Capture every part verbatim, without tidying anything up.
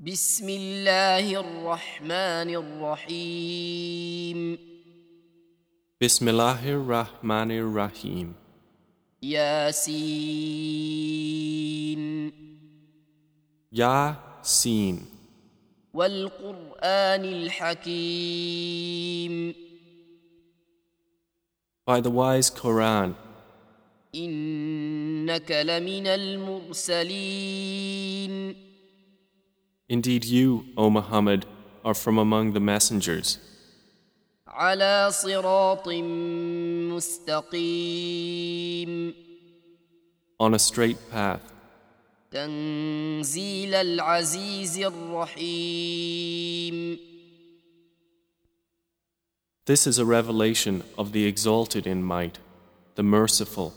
بسم الله الرحمن الرحيم Bismillahir Rahmanir Rahim. ياسين Yasin. والقرآن الحكيم By the wise Quran, إنك لمن المرسلين indeed you, O Muhammad, are from among the messengers, على صراط مستقيم on a straight path, تنزيل العزيز الرحيم This is a revelation of the exalted in might, the merciful,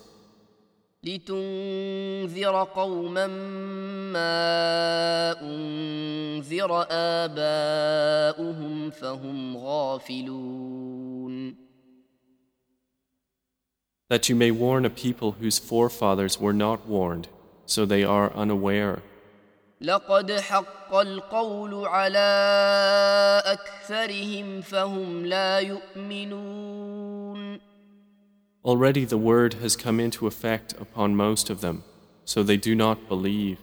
لتنذر قوما ما أنذر آباؤهم فهم غافلون that you may warn a people whose forefathers were not warned, so they are unaware. لقد حق القول على أكثرهم فهم لا يؤمنون Already the word has come into effect upon most of them, so they do not believe.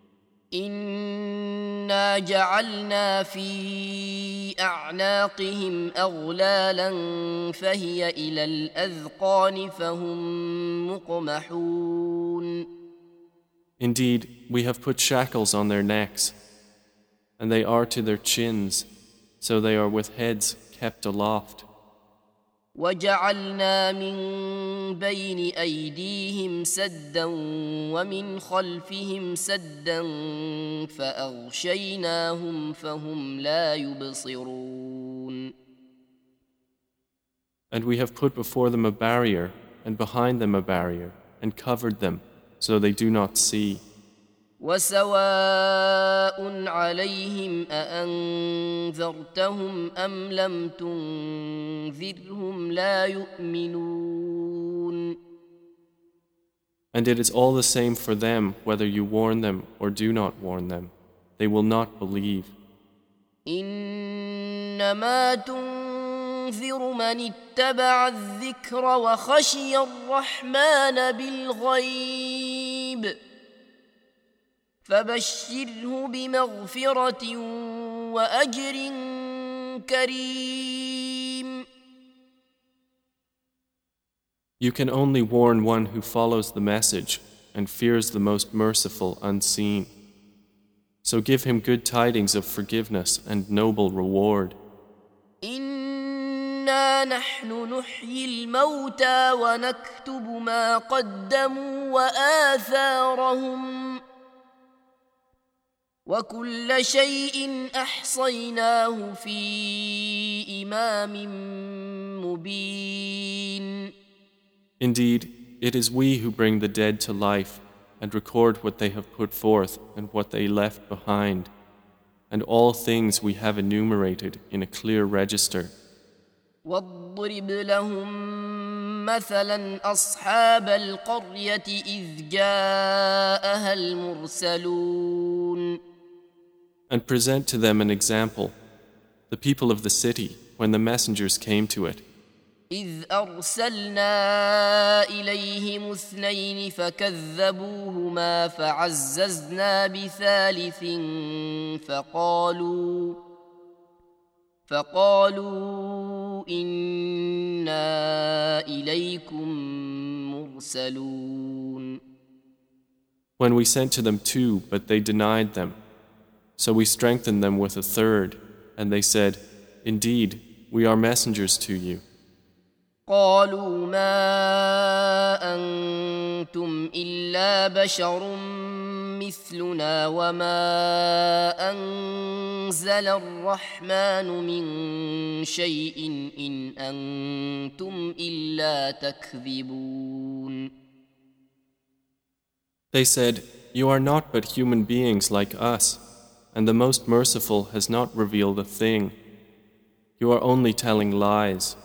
إنا جعلنا في أعناقهم أغلالا فهي إلى الأذقان فهم مقمحون Indeed, we have put shackles on their necks, and they are to their chins, so they are with heads kept aloft. وجعلنا من بين أيديهم سدا ومن خلفهم سدا فأغشيناهم فهم لا يبصرون And we have put before them a barrier, and behind them a barrier, and covered them, so they do not see. وسواء عليهم أأنذرتهم أم لم تنذرهم لا يؤمنون And it is all the same for them whether you warn them or do not warn them. They will not believe. إنما تنذر من اتبع الذكر وخشي الرحمن بالغيب فبشره بمغفرة وأجر كريم You can only warn one who follows the message and fears the most merciful unseen. So give him good tidings of forgiveness and noble reward. إنا نحن نحيي الموتى ونكتب ما قدموا وآثارهم وكل شيء أحصيناه في إمام مبين Indeed, it is we who bring the dead to life and record what they have put forth and what they left behind, and all things we have enumerated in a clear register. واضرب لهم مثلا أصحاب القرية إذ جاءها المرسلون And present to them an example, the people of the city, when the messengers came to it. إذ أرسلنا إليهم اثنين فكذبوهما فعززنا بثالث فقالوا فقالوا إنا إليكم مرسلون When we sent to them two, but they denied them. So we strengthened them with a third, and they said, Indeed, we are messengers to you. قالوا ما أنتم إلا بشر مثلنا وما أنزل الرحمن من شيء إن أنتم إلا تكذبون They said, You are not but human beings like us, and the Most Merciful has not revealed a thing. You are only telling lies.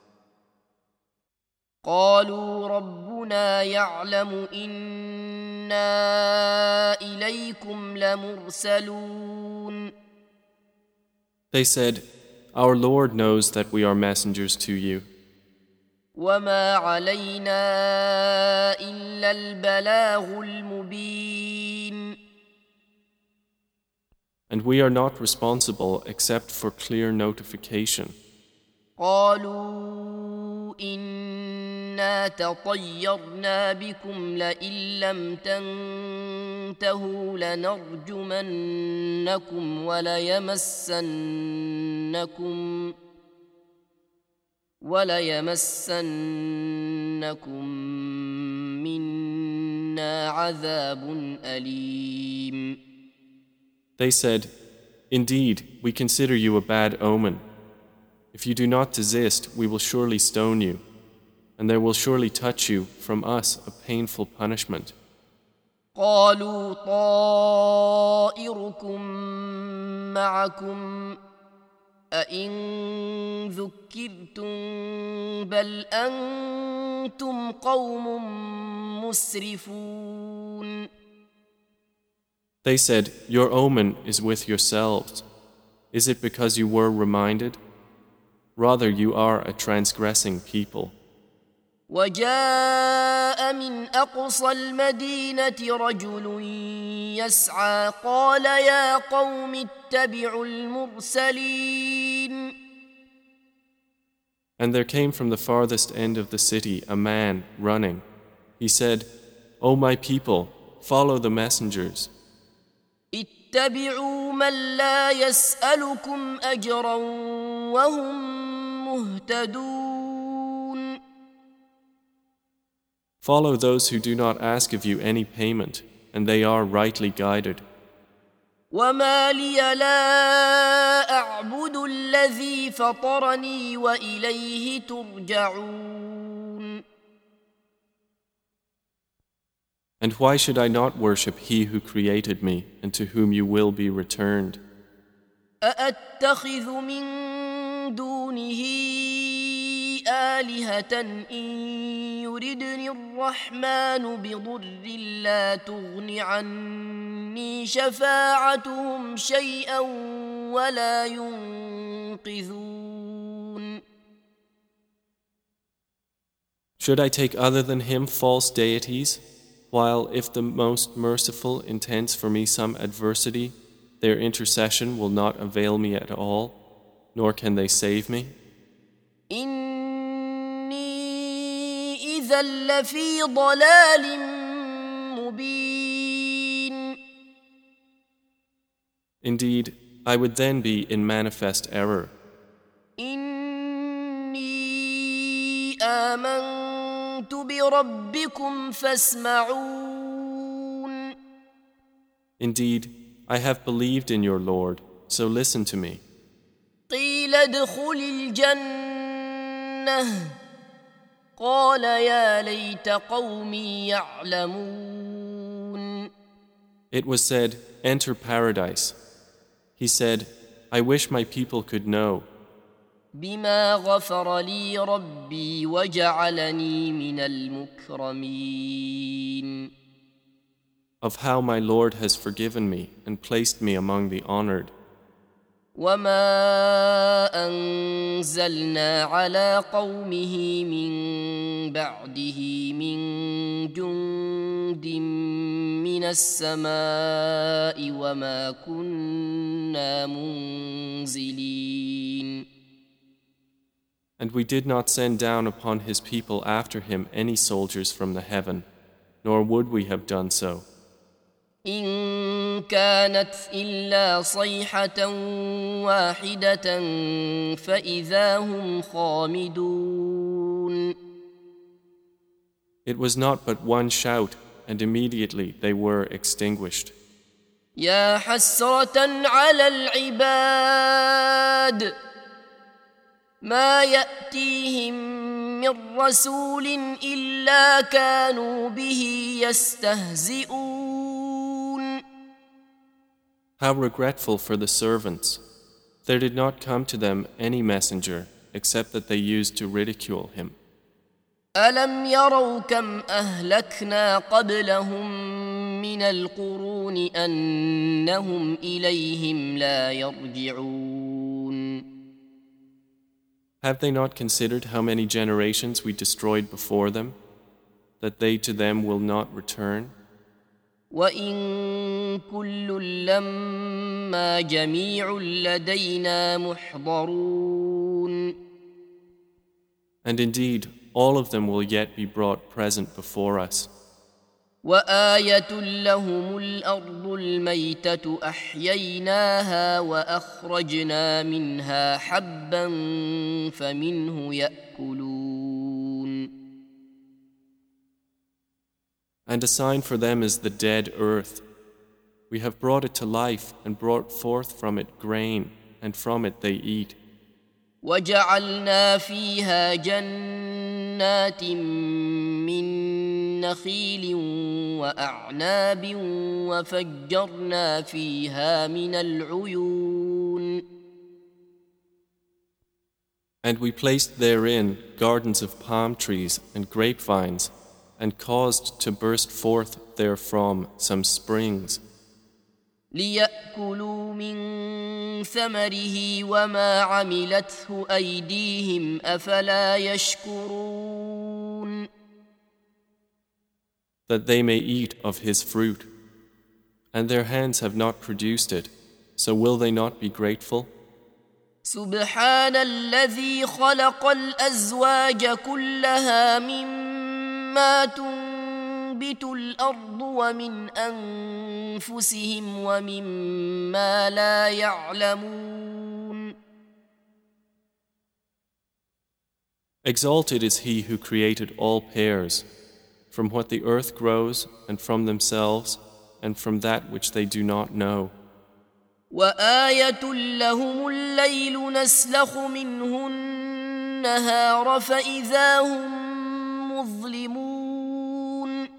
قالوا ربنا يعلم إنا إليكم لمرسلون They said, Our Lord knows that we are messengers to you. وما علينا إلا البلاغ المبين. And we are not responsible except for clear notification. قالوا إنا تطيرنا بكم لئن لم تنتهوا لنرجمنكم وليمسنكم وليمسنكم منا عذاب أليم. They said, Indeed, we consider you a bad omen. If you do not desist, we will surely stone you, and there will surely touch you from us a painful punishment. قالوا طائركم معكم أئن ذكرتم بل أنتم قوم مسرفون. They said, Your omen is with yourselves. Is it because you were reminded? Rather, you are a transgressing people. وجاء من أقصى المدينة رجل يسعى قال يا قوم اتبعوا المرسلين. And there came from the farthest end of the city a man running. He said, O my people, follow the messengers. اتبعوا من لا يسألكم أجرا وهم مهتدون. Follow those who do not ask of you any payment, and they are rightly guided. وما لي لا أعبد الذي فطرني وإليه ترجعون. And why should I not worship He who created me and to whom you will be returned? أأتخذ من دونه آلهة إن يردني الرحمن بضر لا تغن عني شفاعتهم شيئا ولا ينقذون. Should I take other than Him false deities? While if the Most Merciful intends for me some adversity, their intercession will not avail me at all, nor can they save me. إني إذا لفي ضلال مبين. Indeed, I would then be in manifest error. إني آمنت بربكم فاسمعون. Indeed, I have believed in your Lord, so listen to me. قيل ادخل الجنة قال يا ليت قومي يعلمون. It was said, Enter paradise. He said, I wish my people could know. بما غفر لي ربي وجعلني من المكرمين. Of how my Lord has forgiven me and placed me among the honored. وما أنزلنا على قومه من بعده من جند من السماء وما كنا منزلين. And we did not send down upon his people after him any soldiers from the heaven, nor would we have done so. إن كانت إلا صيحة واحدة فإذا هم خامدون. It was not but one shout, and immediately they were extinguished. يا حسرة على العباد ما يأتيهم من رسول إلا كانوا به يستهزئون. How regretful for the servants! There did not come to them any messenger except that they used to ridicule him. ألم يروا كم أهلكنا قبلهم من القرون أنهم إليهم لا يرجعون. Have they not considered how many generations we destroyed before them, that they to them will not return? وإن كل لما جميع لدينا محضرون. And indeed, all of them will yet be brought present before us. وآية لهم الأرض الميتة أحييناها وأخرجنا منها حبا فمنه يأكلون. And a sign for them is the dead earth. We have brought it to life and brought forth from it grain, and from it they eat. وجعلنا فيها جنات من نخيل وأعناب وفجرنا فيها من العيون. And we placed therein gardens of palm trees and grapevines, and caused to burst forth therefrom some springs. ليأكلوا من ثمره وما عملته أيديهم أفلا يشكرون. That they may eat of his fruit, and their hands have not produced it, so will they not be grateful? سبحان الذي خلق الأزواج كلها مما تنبت الأرض ومن أنفسهم ومما لا يعلمون. Exalted is he who created all pairs, from what the earth grows and from themselves and from that which they do not know. وآية لهم الليل نسلخ منه النهار فإذا هم مظلمون.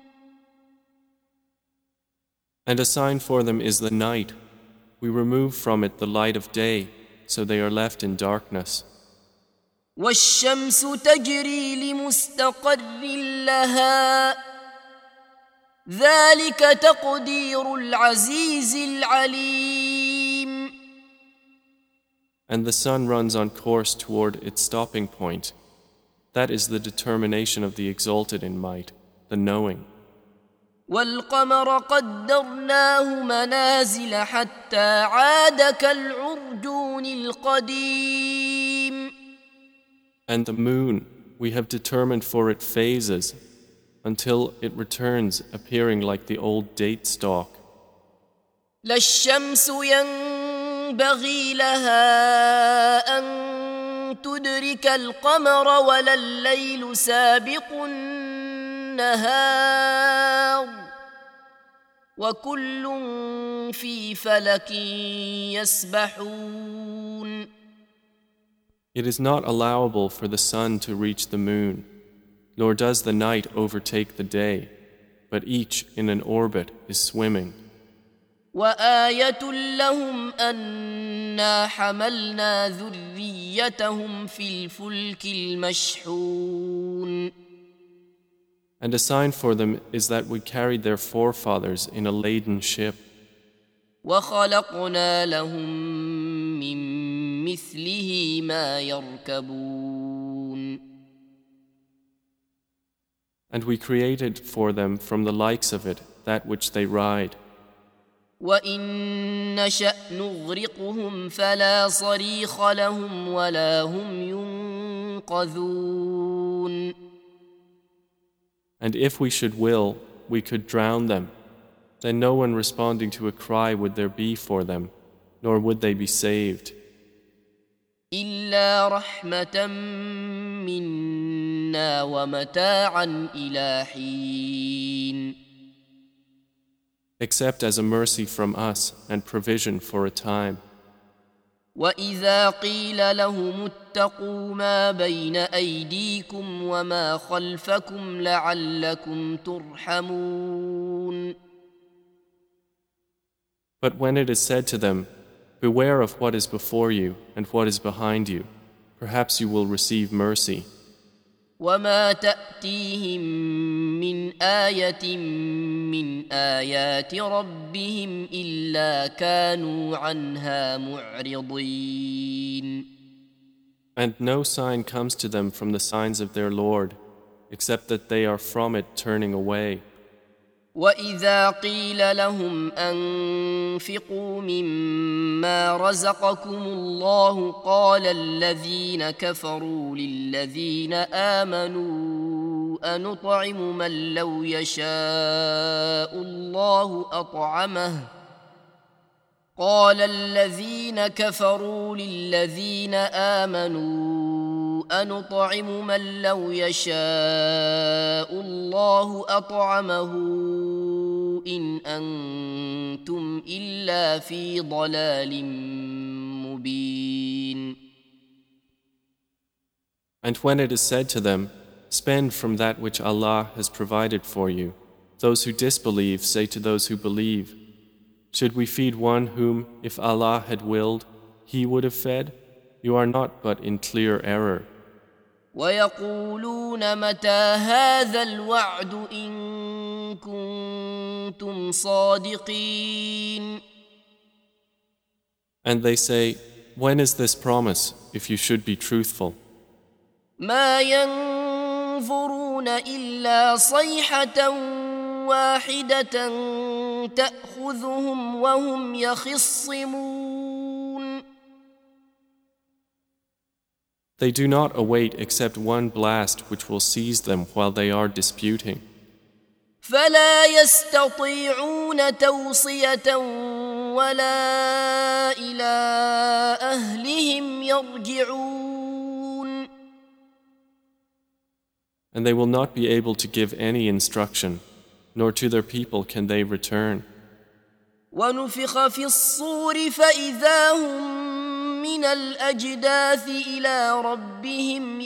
And a sign for them is the night. We remove from it the light of day, so they are left in darkness. والشمس تجري لمستقر لها ذلك تقدير العزيز العليم. And the sun runs on course toward its stopping point. That is the determination of the exalted in might, the knowing. والقمر قدرناه منازل حتى عاد كالعرجون القديم. And the moon, we have determined for it phases, until it returns appearing like the old date stalk. لا الشمس ينبغي لها أن تدرك القمر ولا الليل سابق النهار وكل في فلك يسبحون. It is not allowable for the sun to reach the moon, nor does the night overtake the day, but each in an orbit is swimming. وآية لهم أنا حملنا ذريتهم في الفلك المشحون. And a sign for them is that we carried their forefathers in a laden ship. وخلقنا لهم من مثله ما يركبون. And we created for them from the likes of it that which they ride. وإن نشأ نغرقهم فلا صريخ لهم ولا هم ينقذون. And if we should will, we could drown them. Then no one responding to a cry would there be for them, nor would they be saved. إلا رحمة منا ومتاعا إلى حين. Except as a mercy from us and provision for a time. وإذا قيل لهم اتقوا ما بين أيديكم وما خلفكم لعلكم ترحمون. But when it is said to them, beware of what is before you and what is behind you, perhaps you will receive mercy. وما تأتيهم من آية من آيات ربهم إلا كانوا عنها معرضين. And no sign comes to them from the signs of their Lord, except that they are from it turning away. وإذا قيل لهم أنفقوا مما رزقكم الله قال الذين كفروا للذين آمنوا أنطعم من لو يشاء الله أطعمه قال الذين كفروا للذين آمنوا أنطعم من لو يشاء الله أطعمه إن أنتم إلا في ضلال مبين. And when it is said to them, spend from that which Allah has provided for you, those who disbelieve say to those who believe, should we feed one whom, if Allah had willed, He would have fed? You are not but in clear error. وَيَقُولُونَ مَتَى هَذَا الْوَعْدُ إِن كُنتُمْ صَادِقِينَ. And they say, when is this promise, if you should be truthful? مَا يَنظُرُونَ إِلَّا صَيْحَةً واحدة تأخذهم وهم يخصمون. They do not await except one blast which will seize them while they are disputing. فلا يستطيعون توصية ولا إلى أهلهم يرجعون. And they will not be able to give any instruction, nor to their people can they return. ونفخ في الصور فإذا هم من الأجداث إلى ربهم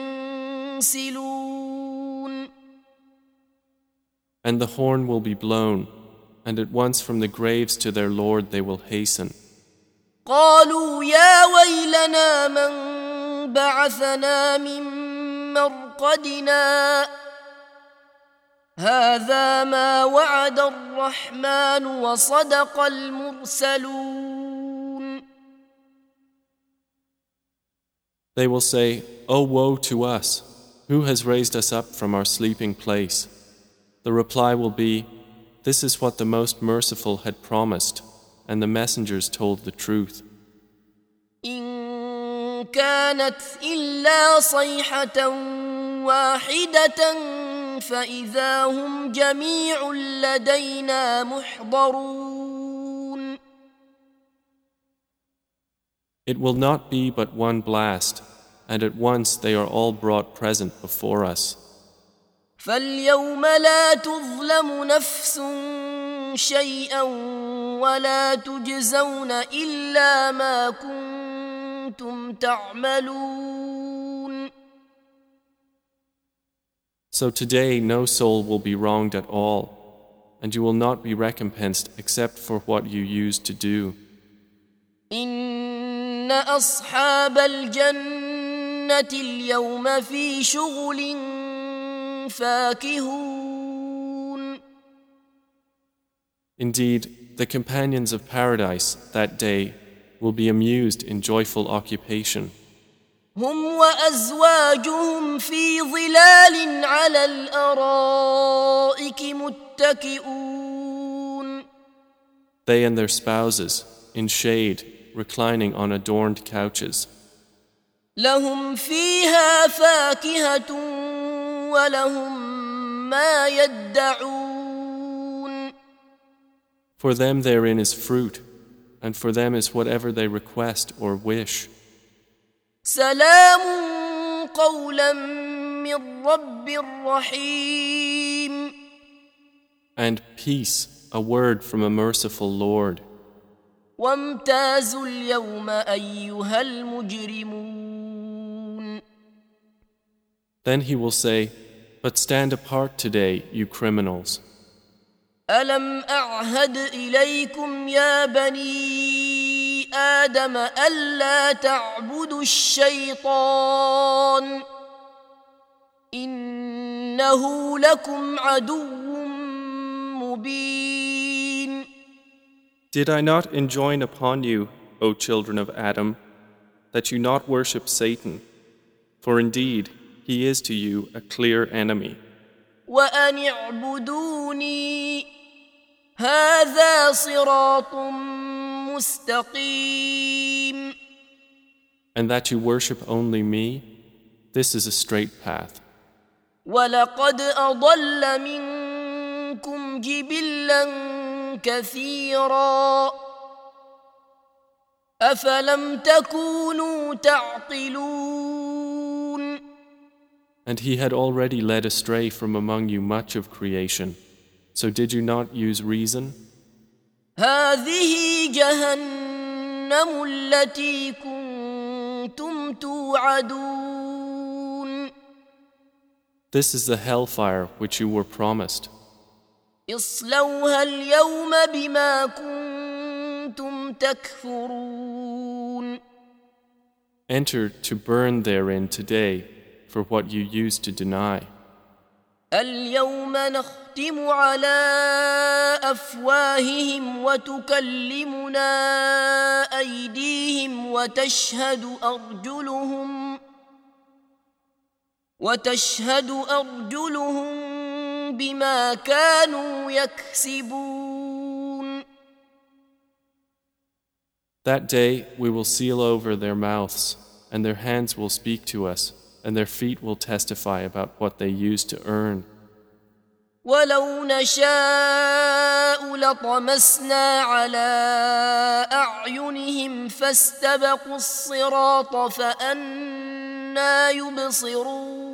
ينسلون. And the horn will be blown, and at once from the graves to their Lord they will hasten. قالوا يا ويلنا من بعثنا من مرقدنا هذا ما وعد الرحمن وصدق المرسلون. They will say, "Oh, woe to us! Who has raised us up from our sleeping place?" The reply will be, "This is what the Most Merciful had promised, and the messengers told the truth." إن كانت إلا صيحة واحدة فإذا هم جميع لدينا محضرون. It will not be but one blast, and at once they are all brought present before us. فاليوم لا تظلم نفس شيئا ولا تجزون إلا ما كنتم تعملون. So today no soul will be wronged at all, and you will not be recompensed except for what you used to do. إن أصحاب الجنة اليوم في شغل فاكهون. Indeed, the companions of paradise that day will be amused in joyful occupation. هم وأزواجهم في ظلال على الأرائك متكئون. They and their spouses, in shade, reclining on adorned couches. لهم فيها فاكهة ولهم ما يدعون. For them therein is fruit, and for them is whatever they request or wish. سلام قولا من رب رحيم. And peace, a word from a merciful Lord. وامتازوا اليوم أيها المجرمون. Then he will say, but stand apart today, you criminals. ألم أعهد إليكم يا بني آدم ألا تعبدوا الشيطان إنه لكم عدو مبين. Did I not enjoin upon you, O children of Adam, that you not worship Satan? For indeed, he is to you a clear enemy. وأن اعبدوني هذا صراط مستقيم. And that you worship only me, this is a straight path. ولقد أضل منكم جبلا كثيرا أفلم تكونوا تعقلون. And he had already led astray from among you much of creation. So did you not use reason? هذه جهنم التي كنتم توعدون. This is the hellfire which you were promised. اصلوها اليوم بما كنتم تكفرون. Enter to burn therein today for what you used to deny. اليوم نختم على أفواههم وتكلمنا أيديهم وتشهد أرجلهم وتشهد أرجلهم بما كانوا يكسبون. That day we will seal over their mouths, and their hands will speak to us, and their feet will testify about what they used to earn. ولو نشاء لطمسنا على أعينهم فاستبقوا الصراط فأنى يبصرون.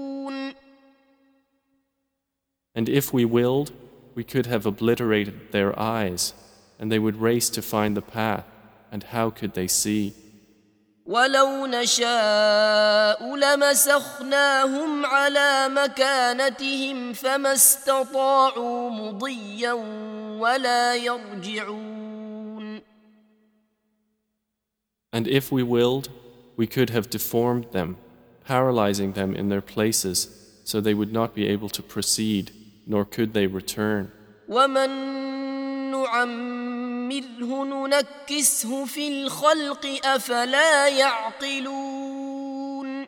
And if we willed, we could have obliterated their eyes, and they would race to find the path, and how could they see? ولو نشاء لمسخناهم على مكانتهم فما استطاعوا مضيا ولا يرجعون. And if we willed, we could have deformed them, paralyzing them in their places, so they would not be able to proceed, nor could they return. ومن نعمره ننكسه في الخلق أفلا يعقلون.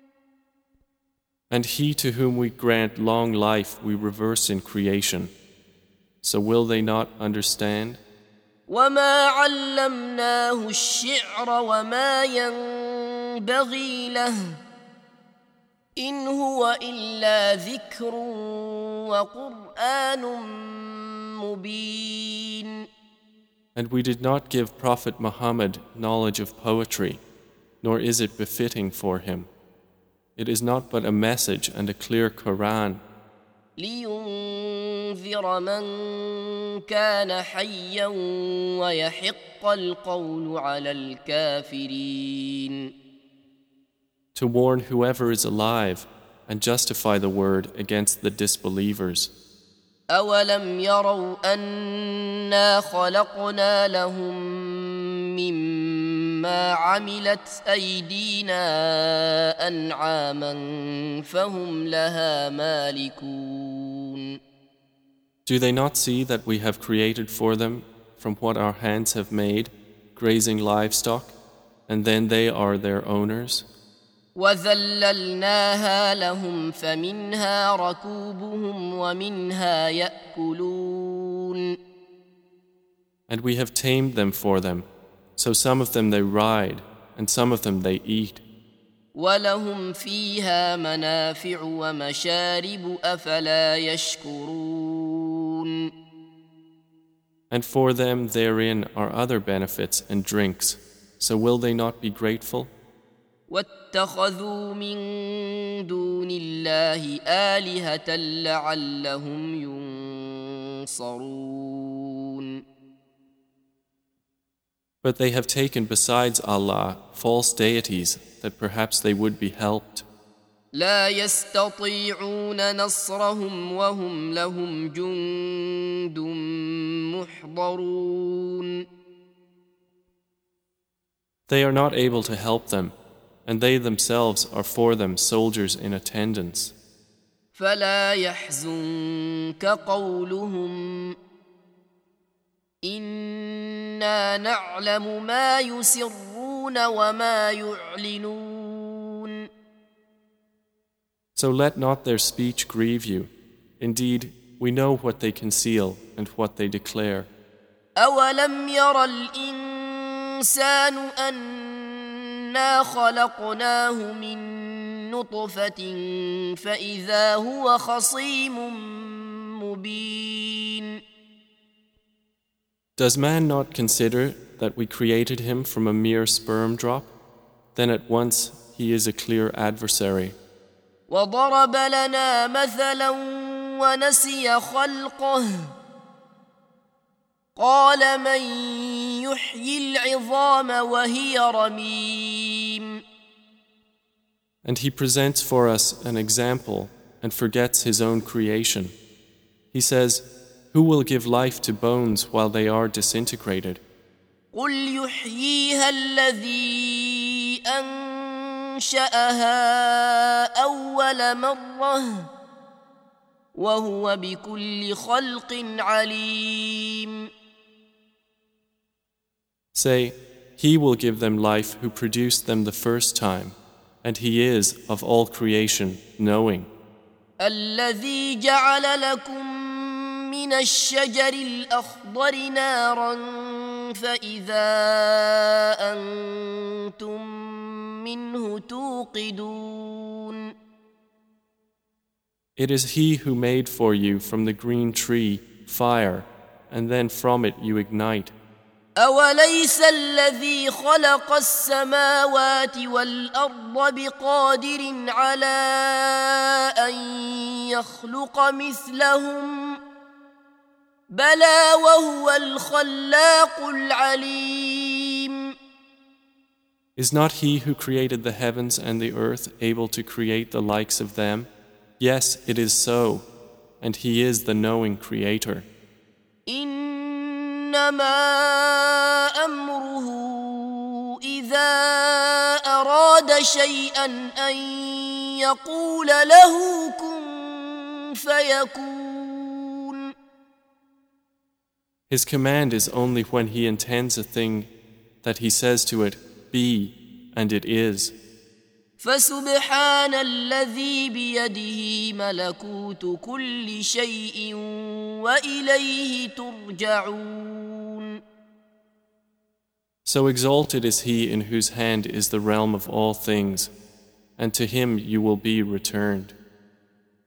And he to whom we grant long life we reverse in creation. So will they not understand? وما علمناه الشعر وما ينبغي له إن هو إلا ذكر وقرآن مبين. And we did not give Prophet Muhammad knowledge of poetry, nor is it befitting for him. It is not but a message and a clear Quran. لينذر من كان حيا ويحق القول على الكافرين. To warn whoever is alive and justify the word against the disbelievers. أولم يروا أنا خلقنا لهم مما عملت أيدينا أنعاما فهم لها مالكون. Do they not see that we have created for them from what our hands have made grazing livestock, and then they are their owners? وذللناها لهم فمنها ركوبهم ومنها يأكلون. And we have tamed them for them, so some of them they ride, and some of them they eat. ولهم فيها منافع ومشارب أفلا يشكرون. And for them therein are other benefits and drinks, so will they not be grateful? واتخذوا من دون الله آلهة لعلهم ينصرون. But they have taken besides Allah false deities that perhaps they would be helped. لا يستطيعون نصرهم وهم لهم جند محضرون. They are not able to help them, and they themselves are for them soldiers in attendance. فلا يحزنك قولهم إنا نعلم ما يسرون وما يعلنون. So let not their speech grieve you. Indeed, we know what they conceal and what they declare. أولم ير الإنسان أنا خلقناه من نطفة فإذا هو خصيم مبين. Does man not consider that we created him from a mere sperm drop? Then at once he is a clear adversary. وضرب لنا مثلا ونسي خلقه قال من يحيي العظام وهي رميم. And he presents for us an example and forgets his own creation. He says, who will give life to bones while they are disintegrated? قل يحييها الذي أنشأها أول مرة وهو بكل خلق عليم. Say, he will give them life who produced them the first time, and he is of all creation knowing. الذي جعل لكم من الشجر الأخضر نارا فإذا أنتم منه توقدون. It is he who made for you from the green tree fire, and then from it you ignite. أوليس الذي خلق السماوات والأرض بقادر على أن يخلق مثلهم بلى وهو الخلاق العليم. Is not he who created the heavens and the earth able to create the likes of them? Yes, it is so, and he is the knowing creator. إنما أمره إذا أراد شيئا أن يقول له كن فيكون. His command is only when he intends a thing that he says to it, be, and it is. فسبحان الذي بيده ملكوت كل شيء وإليه ترجعون. So exalted is he in whose hand is the realm of all things, and to him you will be returned.